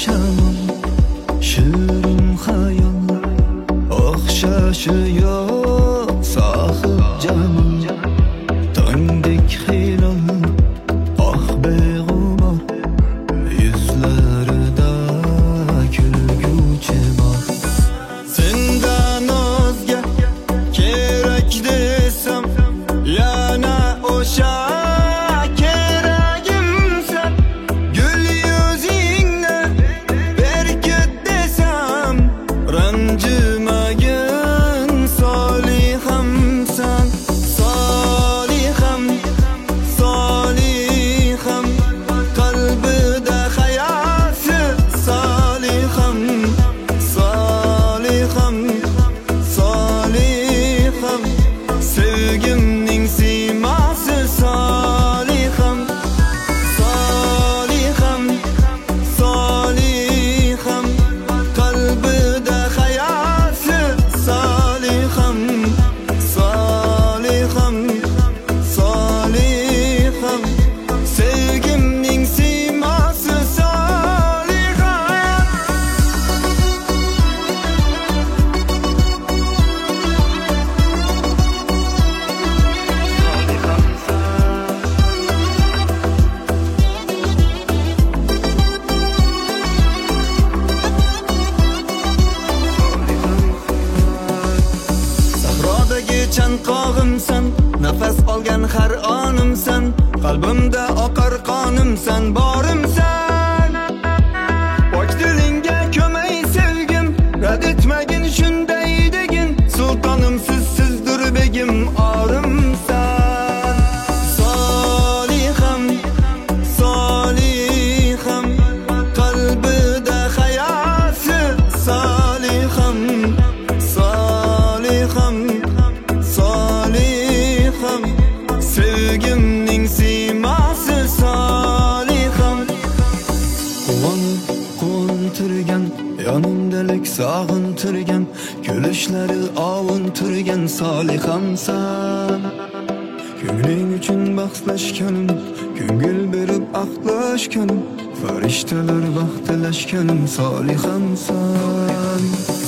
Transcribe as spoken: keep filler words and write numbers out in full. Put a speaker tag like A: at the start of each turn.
A: yashamam shirin xayol o'xshashi yo'q sohib jamol tongdek hilol oh beg'ubor yuzlarida kulguchi bor sendan o'zga kerak desam yana o'sha chanqog'imsan nafas olgan har onimsan qalbimda oqar qonimsan borimsan pok dilingga ko'may sevgim rad etmagin shunday degin sultonim sizsizdir begim orimsan soliham soliham qalbida hayasi soliham soliham soliham sevgimning siymasi soliham quvonib quvontirgan yonimdalik sog'intirgan kulishlari ovuntirgan solihamsan ko'ngling uchun bahslashganim ko'ngil berib aqlashganim farishtalar baxtlashganim solihamsan